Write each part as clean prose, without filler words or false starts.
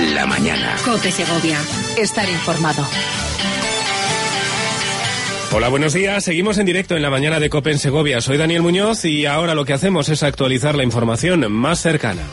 la mañana. COPE Segovia. Estar informado. Hola, buenos días. Seguimos en directo en la mañana de COPE en Segovia. Soy Daniel Muñoz y ahora lo que hacemos es actualizar la información más cercana.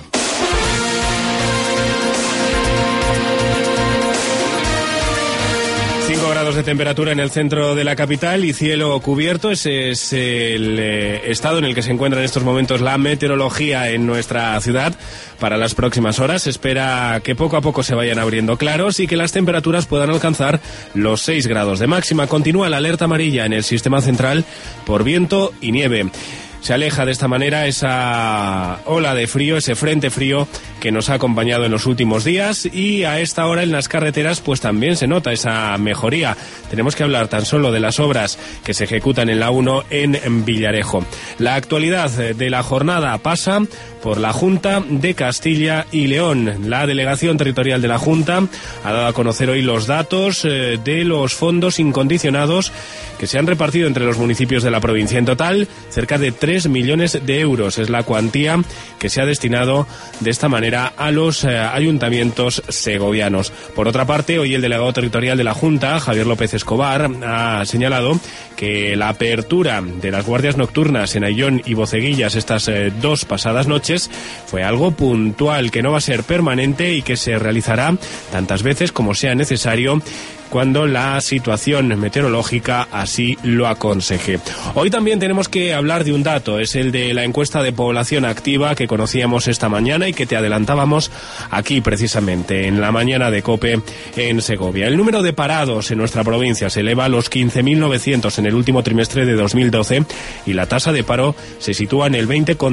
5 grados de temperatura en el centro de la capital y cielo cubierto. Ese es el estado en el que se encuentra en estos momentos la meteorología en nuestra ciudad. Para las próximas horas se espera que poco a poco se vayan abriendo claros y que las temperaturas puedan alcanzar los 6 grados de máxima. Continúa la alerta amarilla en el sistema central por viento y nieve. Se aleja de esta manera esa ola de frío, ese frente frío que nos ha acompañado en los últimos días, y a esta hora en las carreteras pues también se nota esa mejoría. Tenemos que hablar tan solo de las obras que se ejecutan en la 1 en Villarejo. La actualidad de la jornada pasa por la Junta de Castilla y León. La delegación territorial de la Junta ha dado a conocer hoy los datos de los fondos incondicionados que se han repartido entre los municipios de la provincia. En total, cerca de 3 millones de euros es la cuantía que se ha destinado de esta manera a los ayuntamientos segovianos. Por otra parte, hoy el delegado territorial de la Junta, Javier López Escobar, ha señalado que la apertura de las guardias nocturnas en Ayllón y Boceguillas estas 2 pasadas noches fue algo puntual, que no va a ser permanente y que se realizará tantas veces como sea necesario cuando la situación meteorológica así lo aconseje. Hoy también tenemos que hablar de un dato, es el de la encuesta de población activa que conocíamos esta mañana y que te adelantábamos aquí precisamente en la mañana de COPE en Segovia. El número de parados en nuestra provincia se eleva a los 15.900 en el último trimestre de 2012 y la tasa de paro se sitúa en el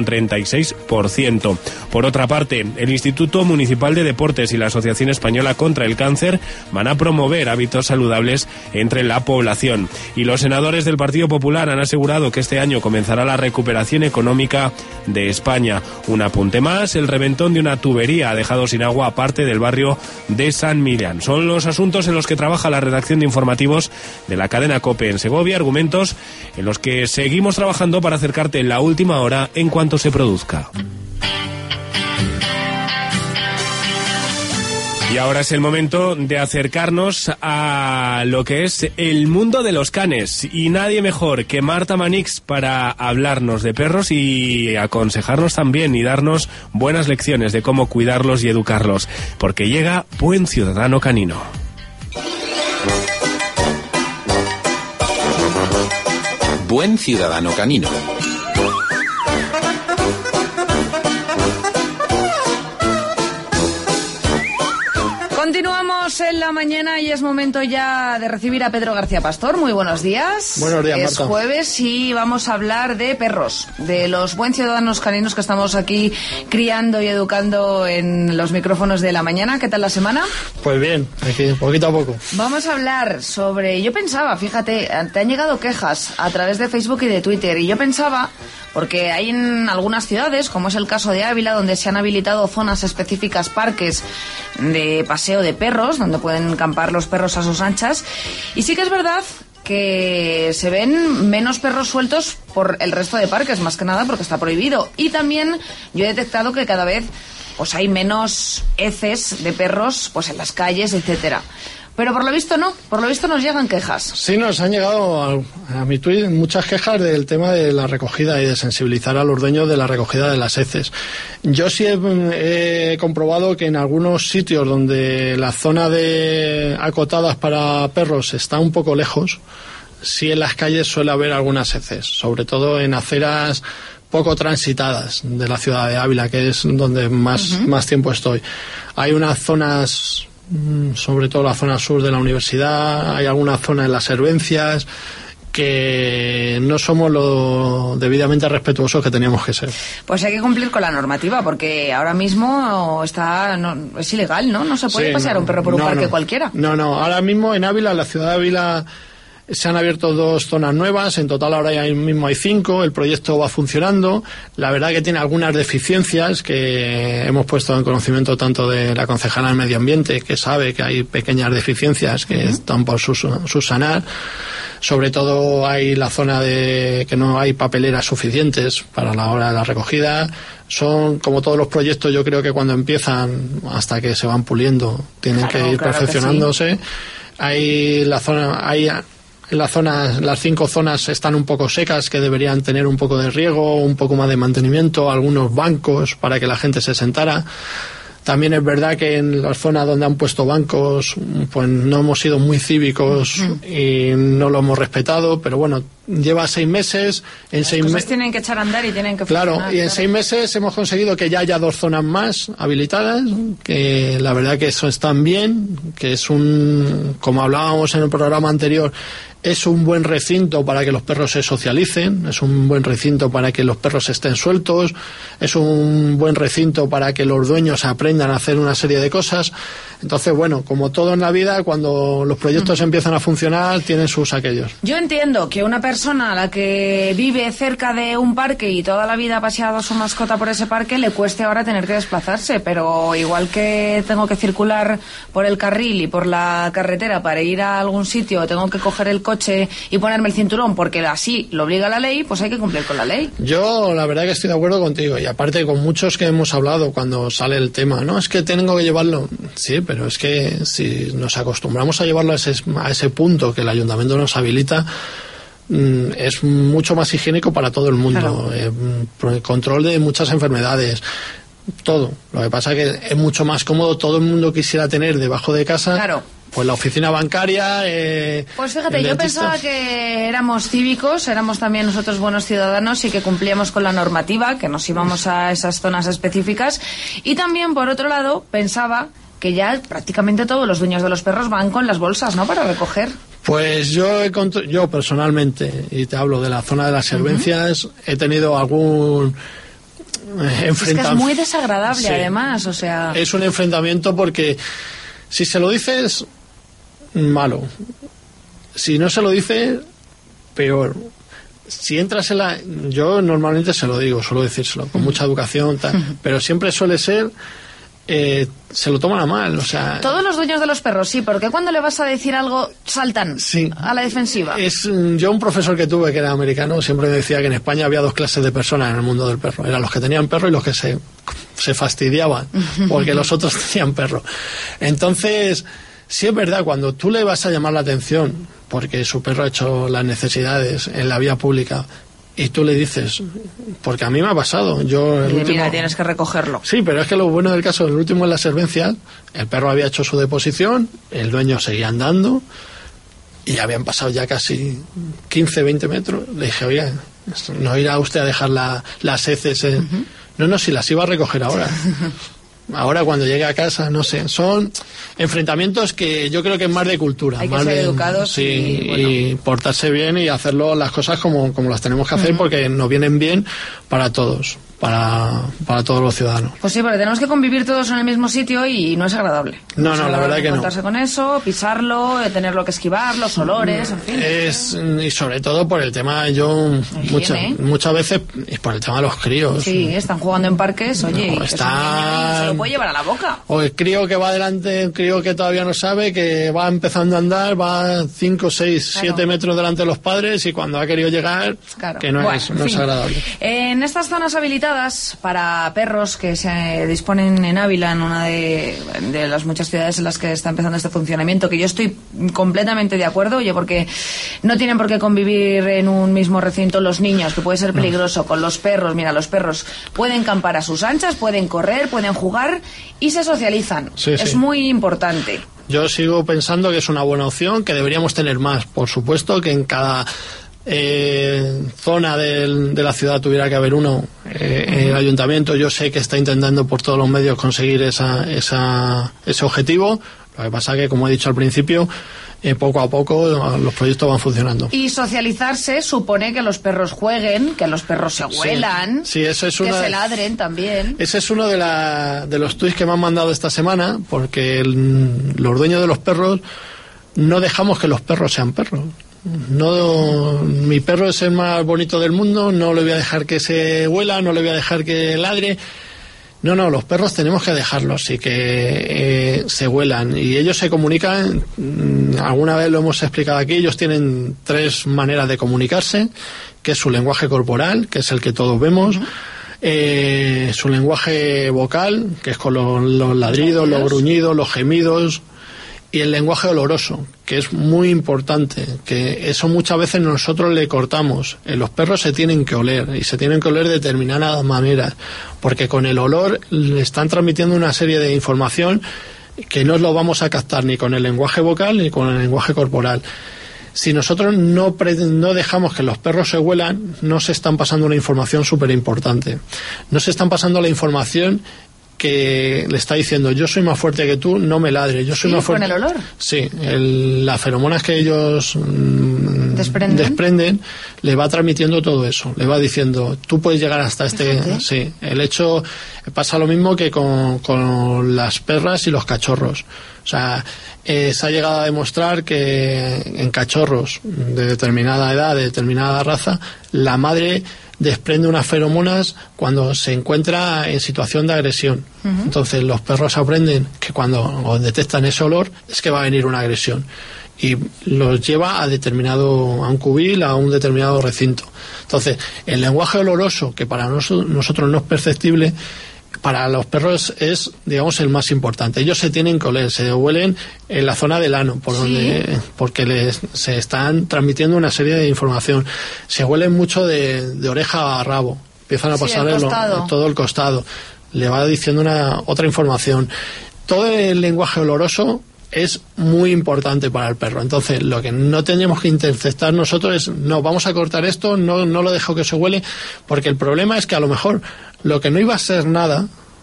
20,36%. Por otra parte, el Instituto Municipal de Deportes y la Asociación Española contra el Cáncer van a promover hábitos saludables entre la población. Y los senadores del Partido Popular han asegurado que este año comenzará la recuperación económica de España. Un apunte más, el reventón de una tubería ha dejado sin agua a parte del barrio de San Millán. Son los asuntos en los que trabaja la redacción de informativos de la cadena COPE en Segovia, argumentos en los que seguimos trabajando para acercarte en la última hora en cuanto se produzca. Y ahora es el momento de acercarnos a lo que es el mundo de los canes. Y nadie mejor que Marta Manix para hablarnos de perros y aconsejarnos también y darnos buenas lecciones de cómo cuidarlos y educarlos. Porque llega Buen Ciudadano Canino. Buen Ciudadano Canino. Continuamos en la mañana y es momento ya de recibir a Pedro García Pastor. Muy buenos días. Buenos días, Es Marta. jueves y vamos a hablar de perros, de los buen ciudadanos caninos que estamos aquí criando y educando en los micrófonos de la mañana. ¿Qué tal la semana? Pues bien, aquí, poquito a poco. Vamos a hablar sobre... Yo pensaba, fíjate, te han llegado quejas a través de Facebook y de Twitter, y yo pensaba... Porque hay en algunas ciudades, como es el caso de Ávila, donde se han habilitado zonas específicas, parques de paseo de perros, donde pueden campar los perros a sus anchas. Y sí que es verdad que se ven menos perros sueltos por el resto de parques, más que nada porque está prohibido. Y también yo he detectado que cada vez pues hay menos heces de perros pues en las calles, etcétera. Pero por lo visto no, por lo visto nos llegan quejas. Sí, nos han llegado a mi tweet muchas quejas del tema de la recogida y de sensibilizar a los dueños de la recogida de las heces. Yo sí he comprobado que en algunos sitios donde la zona de acotadas para perros está un poco lejos, sí en las calles suele haber algunas heces, sobre todo en aceras poco transitadas de la ciudad de Ávila, que es donde más tiempo estoy. Hay unas zonas, sobre todo la zona sur de la universidad, hay alguna zona en las Servencias que no somos lo debidamente respetuosos que teníamos que ser. Pues hay que cumplir con la normativa, porque ahora mismo es ilegal, ¿no? No se puede pasear un perro por un parque cualquiera. No, ahora mismo en Ávila, en la ciudad de Ávila, Se han abierto 2 zonas nuevas, en total ahora ya mismo hay 5, el proyecto va funcionando. La verdad que tiene algunas deficiencias que hemos puesto en conocimiento tanto de la concejala del Medio Ambiente, que sabe que hay pequeñas deficiencias que están por subsanar. Sobre todo hay la zona de que no hay papeleras suficientes para la hora de la recogida. Son, como todos los proyectos, yo creo que cuando empiezan hasta que se van puliendo tienen que ir perfeccionándose. Sí. Hay la zona, las 5 zonas están un poco secas, que deberían tener un poco de riego, un poco más de mantenimiento, algunos bancos para que la gente se sentara. También es verdad que en las zonas donde han puesto bancos, pues no hemos sido muy cívicos y no lo hemos respetado, pero bueno, lleva 6 meses. En 6 meses tienen que echar a andar y tienen que funcionar. Claro, y en 6 meses hemos conseguido que ya haya 2 zonas más habilitadas, que la verdad que eso están bien, que es como hablábamos en el programa anterior, es un buen recinto para que los perros se socialicen, es un buen recinto para que los perros estén sueltos, es un buen recinto para que los dueños aprendan a hacer una serie de cosas. Entonces, bueno, como todo en la vida, cuando los proyectos empiezan a funcionar, tienen sus aquellos. Yo entiendo que una persona a la que vive cerca de un parque y toda la vida ha paseado a su mascota por ese parque le cueste ahora tener que desplazarse, pero igual que tengo que circular por el carril y por la carretera para ir a algún sitio, tengo que coger el coche y ponerme el cinturón porque así lo obliga la ley, pues hay que cumplir con la ley. Yo la verdad que estoy de acuerdo contigo, y aparte con muchos que hemos hablado cuando sale el tema, no, es que tengo que llevarlo, sí, pero es que si nos acostumbramos a llevarlo a ese punto que el ayuntamiento nos habilita, es mucho más higiénico para todo el mundo. Claro. Control de muchas enfermedades, todo. Lo que pasa es que es mucho más cómodo, todo el mundo quisiera tener debajo de casa. Claro. Pues la oficina bancaria. Pues fíjate, yo pensaba que éramos cívicos, éramos también nosotros buenos ciudadanos y que cumplíamos con la normativa, que nos íbamos a esas zonas específicas. Y también, por otro lado, pensaba que ya prácticamente todos los dueños de los perros van con las bolsas, ¿no?, para recoger. Pues yo personalmente, y te hablo de la zona de las servencias, he tenido algún enfrentamiento. Es que es muy desagradable, sí, además, o sea. Es un enfrentamiento porque si se lo dices, malo. Si no se lo dices, peor. Si entras en la... Yo normalmente se lo digo, suelo decírselo, con mucha educación, tal, pero siempre suele ser... se lo toman a mal, o sea... Todos los dueños de los perros, sí, porque cuando le vas a decir algo, saltan, sí, a la defensiva. Yo, un profesor que tuve, que era americano, siempre me decía que en España había 2 clases de personas en el mundo del perro. Eran los que tenían perro y los que se fastidiaban, porque los otros tenían perro. Entonces, sí es verdad, cuando tú le vas a llamar la atención, porque su perro ha hecho las necesidades en la vía pública, y tú le dices, porque a mí me ha pasado, mira, tienes que recogerlo. Sí, pero es que lo bueno del caso, el último en las servencias, el perro había hecho su deposición, el dueño seguía andando y habían pasado ya casi 15, 20 metros. Le dije, oye, ¿no irá usted a dejar las heces? No, si las iba a recoger ahora. Ahora cuando llegue a casa, no sé, son enfrentamientos que yo creo que es más de cultura. Hay que más ser educados, sí, y portarse bien y hacerlo las cosas como las tenemos que hacer, porque nos vienen bien para todos, para todos los ciudadanos. Pues sí, porque tenemos que convivir todos en el mismo sitio y no es agradable. No, la verdad que no. Encontrarse con eso, pisarlo, tenerlo que esquivar, los olores, en fin. Y sobre todo por el tema, muchas veces, y por el tema de los críos. Sí, están jugando en parques, oye, no, y se lo puede llevar a la boca. O el crío que va adelante, el crío que todavía no sabe, que va empezando a andar, va 5, 6, 7 metros delante de los padres, y cuando ha querido llegar, que no es agradable. En estas zonas habilitadas para perros que se disponen en Ávila, en una de las muchas ciudades en las que está empezando este funcionamiento, que yo estoy completamente de acuerdo, oye, porque no tienen por qué convivir en un mismo recinto los niños, que puede ser peligroso, con los perros. Mira, los perros pueden campar a sus anchas, pueden correr, pueden jugar y se socializan. Es muy importante. Yo sigo pensando que es una buena opción, que deberíamos tener más. Por supuesto que en cada zona de la ciudad tuviera que haber uno. El ayuntamiento, yo sé que está intentando por todos los medios conseguir ese objetivo. Lo que pasa que, como he dicho al principio, poco a poco los proyectos van funcionando. Y socializarse supone que los perros jueguen, que los perros se huelan, sí, eso es que se ladren también. Ese es uno de los tuits que me han mandado esta semana, porque los dueños de los perros no dejamos que los perros sean perros. No, mi perro es el más bonito del mundo, no le voy a dejar que se huela, no le voy a dejar que ladre. No, los perros tenemos que dejarlos y que se huelan. Y ellos se comunican, alguna vez lo hemos explicado aquí, ellos tienen 3 maneras de comunicarse, que es su lenguaje corporal, que es el que todos vemos, su lenguaje vocal, que es con los ladridos, los gruñidos, los gemidos, y el lenguaje oloroso, que es muy importante, que eso muchas veces nosotros le cortamos. Los perros se tienen que oler, y se tienen que oler de determinadas maneras, porque con el olor le están transmitiendo una serie de información que no lo vamos a captar ni con el lenguaje vocal ni con el lenguaje corporal. Si nosotros no dejamos que los perros se huelan, no se están pasando una información súper importante. No se están pasando la información que le está diciendo: yo soy más fuerte que tú, no me ladres, yo soy más fuerte. ¿Con el olor? Sí, las feromonas que ellos desprenden le va transmitiendo todo eso, le va diciendo: tú puedes llegar hasta este. Sí, el hecho pasa lo mismo que con las perras y los cachorros. O sea, se ha llegado a demostrar que en cachorros de determinada edad, de determinada raza, la madre desprende unas feromonas cuando se encuentra en situación de agresión. Entonces los perros aprenden que cuando detectan ese olor es que va a venir una agresión, y los lleva a un cubil, a un determinado recinto. Entonces el lenguaje oloroso, que para nosotros no es perceptible, para los perros es, digamos, el más importante. Ellos se tienen que oler, se huelen en la zona del ano, porque se están transmitiendo una serie de información. Se huelen mucho de oreja a rabo, empiezan a pasar todo el costado, le va diciendo otra información. Todo el lenguaje oloroso es muy importante para el perro. Entonces, lo que no tenemos que interceptar nosotros es: no, vamos a cortar esto, no lo dejo que se huele, porque el problema es que a lo mejor lo que no iba a ser nada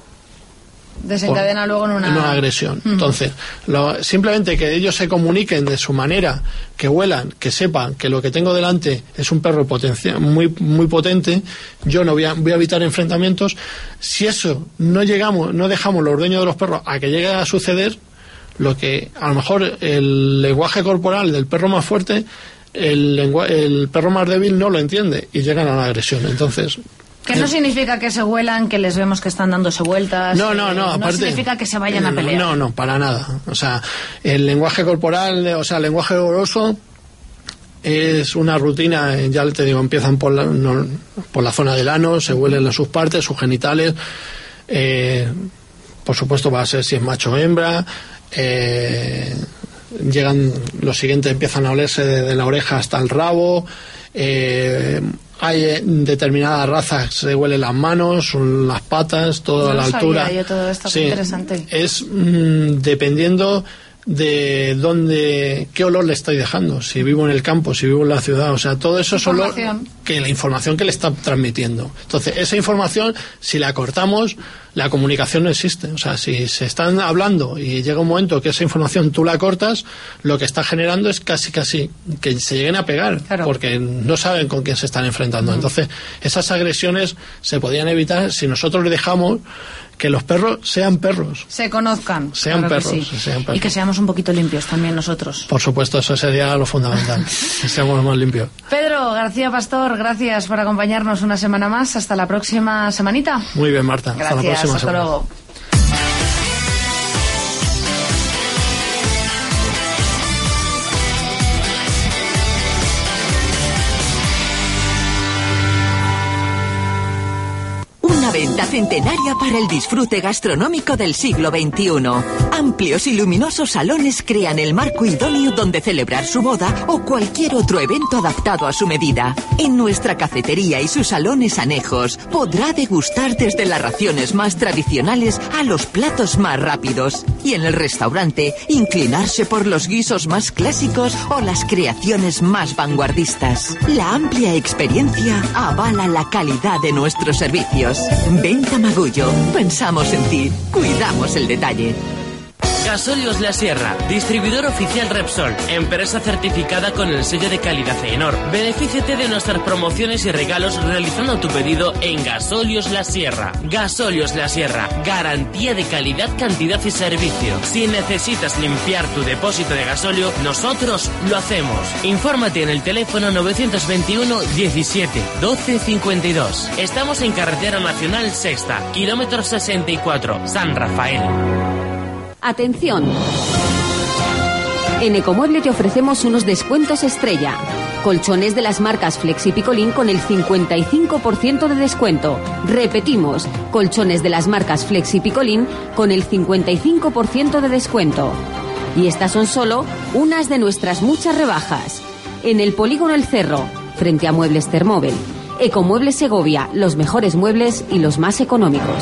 desencadena luego en una agresión. Entonces, simplemente que ellos se comuniquen de su manera, que huelan, que sepan que lo que tengo delante es un perro muy, muy potente, yo no voy a evitar enfrentamientos. Si eso no dejamos los dueños de los perros a que llegue a suceder, lo que a lo mejor el lenguaje corporal del perro más fuerte, el perro más débil no lo entiende y llegan a la agresión. Entonces, que no significa que se huelan, que les vemos que están dándose vueltas. No, aparte, no significa que se vayan a pelear. No, para nada. O sea, el lenguaje corporal, el lenguaje oloroso es una rutina. Ya te digo, empiezan por la zona del ano, se huelen sus partes, sus genitales. Por supuesto, va a ser si es macho o hembra. Llegan los siguientes, empiezan a olerse de la oreja hasta el rabo. Hay determinadas razas, se huelen las manos, las patas, todo a la altura. Yo todo esto, sí, interesante. Es dependiendo de qué olor le estoy dejando, si vivo en el campo, si vivo en la ciudad, o sea, todo eso es olor, la información que le está transmitiendo. Entonces, esa información, si la cortamos, la comunicación no existe. O sea, si se están hablando y llega un momento que esa información tú la cortas, lo que está generando es casi que se lleguen a pegar, porque no saben con quién se están enfrentando. Entonces, esas agresiones se podían evitar si nosotros le dejamos que los perros sean perros. Se conozcan. Sean perros. Y que seamos un poquito limpios también nosotros. Por supuesto, eso sería lo fundamental. Que seamos más limpios. Pedro García Pastor, gracias por acompañarnos una semana más. Hasta la próxima semanita. Muy bien, Marta. Gracias, hasta la próxima hasta semana. Luego. Venta centenaria para el disfrute gastronómico del siglo XXI. Amplios y luminosos salones crean el marco idóneo donde celebrar su boda o cualquier otro evento adaptado a su medida. En nuestra cafetería y sus salones anejos podrá degustar desde las raciones más tradicionales a los platos más rápidos. Y en el restaurante, inclinarse por los guisos más clásicos o las creaciones más vanguardistas. La amplia experiencia avala la calidad de nuestros servicios. Venta Magullo. Pensamos en ti. Cuidamos el detalle. Gasóleos La Sierra, distribuidor oficial Repsol, empresa certificada con el sello de calidad ENOR. Benefíciate de nuestras promociones y regalos realizando tu pedido en Gasóleos La Sierra. Gasóleos La Sierra, garantía de calidad, cantidad y servicio. Si necesitas limpiar tu depósito de gasóleo, nosotros lo hacemos. Infórmate en el teléfono 921 17 12 52. Estamos en Carretera Nacional Sexta, kilómetro 64, San Rafael. Atención. En Ecomueble te ofrecemos unos descuentos estrella. Colchones de las marcas Flex y Picolín con el 55% de descuento. Repetimos, colchones de las marcas Flex y Picolín con el 55% de descuento. Y estas son solo unas de nuestras muchas rebajas. En el Polígono El Cerro, frente a Muebles Termóvel. Ecomuebles Segovia, los mejores muebles y los más económicos.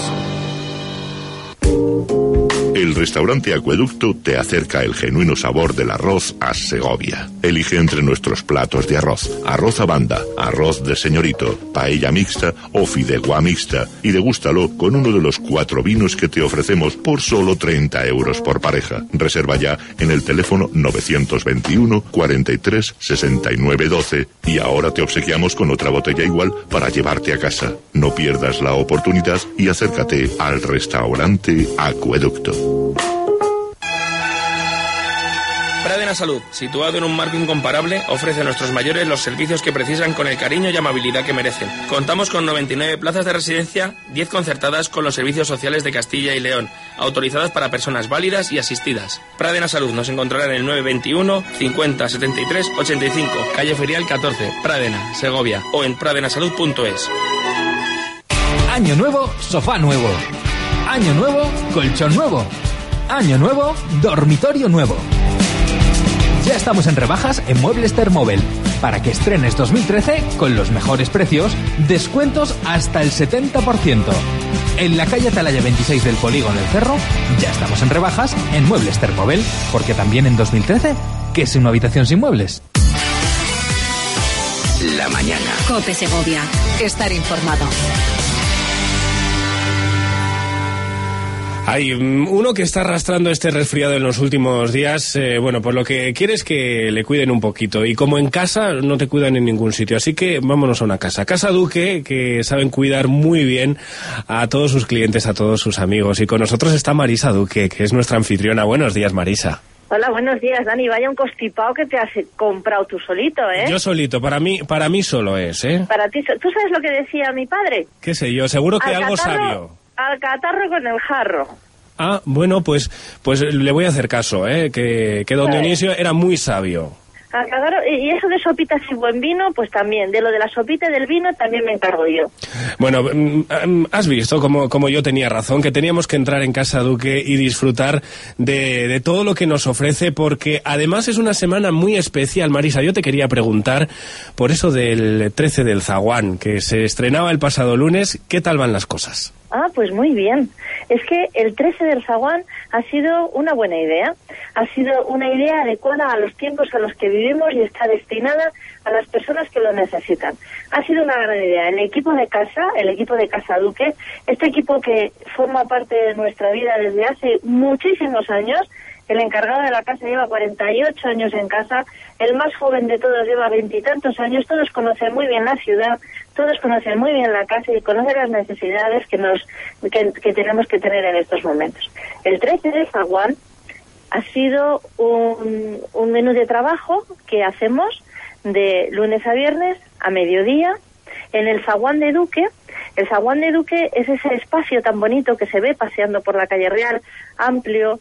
El restaurante Acueducto te acerca el genuino sabor del arroz a Segovia. Elige entre nuestros platos de arroz: arroz a banda, arroz de señorito, paella mixta o fideuá mixta, y degústalo con uno de los 4 vinos que te ofrecemos por solo 30 euros por pareja. Reserva ya en el teléfono 921 43 69 12 y ahora te obsequiamos con otra botella igual para llevarte a casa. No pierdas la oportunidad y acércate al restaurante Acueducto. Pradena Salud, situado en un marco incomparable, ofrece a nuestros mayores los servicios que precisan con el cariño y amabilidad que merecen. Contamos con 99 plazas de residencia, 10 concertadas con los servicios sociales de Castilla y León, autorizadas para personas válidas y asistidas. Pradena Salud nos encontrará en el 921 50 73 85, calle Ferial 14, Pradena, Segovia, o en pradenasalud.es. Año nuevo, sofá nuevo. Año nuevo, colchón nuevo. Año nuevo, dormitorio nuevo. Ya estamos en rebajas en Muebles Termóvel. Para que estrenes 2013 con los mejores precios, descuentos hasta el 70%. En la calle Atalaya 26 del Polígono El Cerro, ya estamos en rebajas en Muebles Termóvel. Porque también en 2013, ¿qué es una habitación sin muebles? La mañana. COPE Segovia. Estar informado. Hay uno que está arrastrando este resfriado en los últimos días. Bueno, pues lo que quiere es que le cuiden un poquito. Y como en casa no te cuidan en ningún sitio. Así que vámonos a una casa. Casa Duque, que saben cuidar muy bien a todos sus clientes, a todos sus amigos. Y con nosotros está Marisa Duque, que es nuestra anfitriona. Buenos días, Marisa. Hola, buenos días, Dani. Vaya un constipado que te has comprado tú solito, ¿eh? Yo solito, para mí solo es, ¿eh? Para ti, ¿tú sabes lo que decía mi padre? ¿Qué sé yo? Seguro que algo sabio. Al catarro con el jarro. Ah, bueno, pues le voy a hacer caso, que don Dionisio era muy sabio. Al catarro, y eso de sopitas y buen vino, pues también. De lo de la sopita y del vino también me encargo yo. Bueno, has visto como yo tenía razón, que teníamos que entrar en Casa Duque y disfrutar de todo lo que nos ofrece, porque además es una semana muy especial. Marisa, yo te quería preguntar por eso del 13 del Zaguán, que se estrenaba el pasado lunes. ¿Qué tal van las cosas? Ah, pues muy bien. Es que el 13 del Zaguán ha sido una buena idea. Ha sido una idea adecuada a los tiempos a los que vivimos y está destinada a las personas que lo necesitan. Ha sido una gran idea. El equipo de Casa Duque, este equipo que forma parte de nuestra vida desde hace muchísimos años. El encargado de la casa lleva 48 años en casa, el más joven de todos lleva 20 y tantos años, todos conocen muy bien la ciudad, todos conocen muy bien la casa y conocen las necesidades que tenemos que tener en estos momentos. El 13 de Zaguán ha sido un menú de trabajo que hacemos de lunes a viernes a mediodía en el Zaguán de Duque. El Zaguán de Duque es ese espacio tan bonito que se ve paseando por la calle Real, amplio,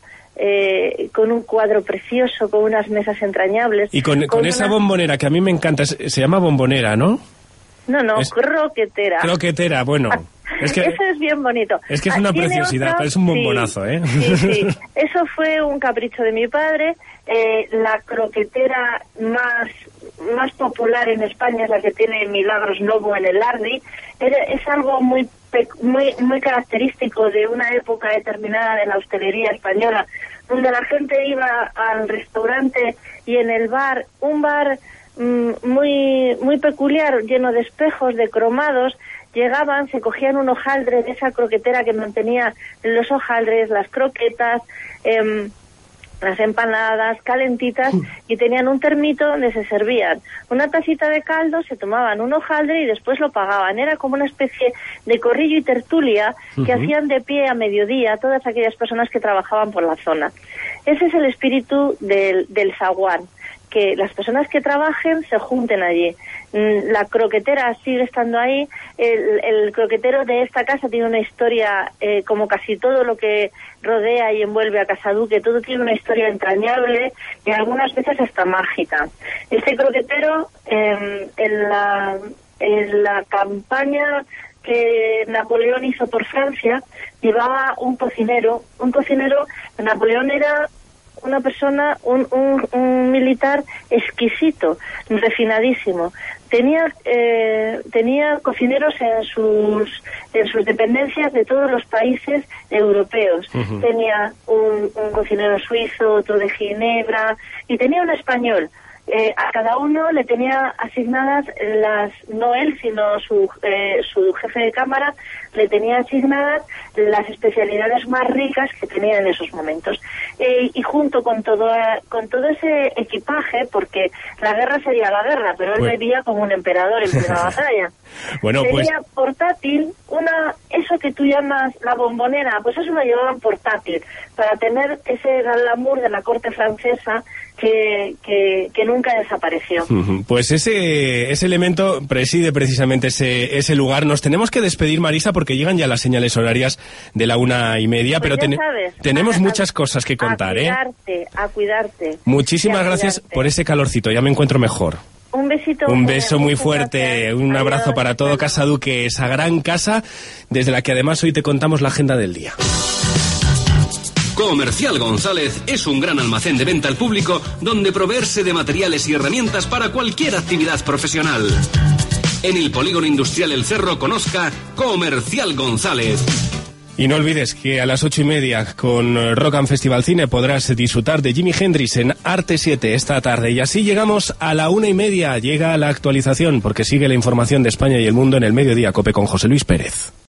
con un cuadro precioso, con unas mesas entrañables. Y con esa bombonera que a mí me encanta, se llama bombonera, ¿no? No, croquetera. Croquetera, bueno. Es que, eso es bien bonito. Es que es una preciosidad, es un bombonazo, sí, ¿eh? Sí. Eso fue un capricho de mi padre. La croquetera más popular en España es la que tiene Milagros Novo en el Lardi. Es algo muy característico de una época determinada de la hostelería española, donde la gente iba al restaurante y en el bar, un bar muy peculiar, lleno de espejos, de cromados, llegaban, se cogían un hojaldre de esa croquetera que mantenía los hojaldres, las croquetas, las empanadas calentitas, y tenían un termito donde se servían una tacita de caldo, se tomaban un hojaldre y después lo pagaban. Era como una especie de corrillo y tertulia que hacían de pie a mediodía todas aquellas personas que trabajaban por la zona. Ese es el espíritu del zaguán, que las personas que trabajen se junten allí. La croquetera sigue estando ahí. El croquetero de esta casa tiene una historia, como casi todo lo que rodea y envuelve a Casaduque, todo tiene una historia entrañable y algunas veces hasta mágica. Este croquetero, en la campaña que Napoleón hizo por Francia, llevaba un cocinero. Napoleón era una persona, un militar exquisito, refinadísimo. Tenía cocineros en sus dependencias de todos los países europeos. Tenía un cocinero suizo, otro de Ginebra, y tenía un español. A cada uno le tenía asignadas no él, sino su jefe de cámara, le tenía asignadas las especialidades más ricas que tenía en esos momentos. Y junto con todo ese equipaje, porque la guerra sería la guerra, pero él vivía como un emperador en plena batalla. Bueno, sería portátil, eso que tú llamas la bombonera, pues eso lo llevaban portátil, para tener ese glamour de la corte francesa que nunca desapareció. Pues ese elemento preside precisamente ese lugar. Nos tenemos que despedir, Marisa, porque llegan ya las señales horarias de la 1:30, pues pero tenemos muchas cosas que contar, a cuidarte. Muchísimas gracias por ese calorcito, ya me encuentro mejor. Un besito. Un beso muy fuerte, un abrazo para todo Casaduque, esa gran casa desde la que además hoy te contamos la agenda del día. Comercial González es un gran almacén de venta al público donde proveerse de materiales y herramientas para cualquier actividad profesional. En el Polígono Industrial El Cerro conozca Comercial González. Y no olvides que a las 8:30 con Rock and Festival Cine podrás disfrutar de Jimi Hendrix en Arte 7 esta tarde. Y así llegamos a la 1:30. Llega la actualización porque sigue la información de España y el mundo en el Mediodía Cope con José Luis Pérez.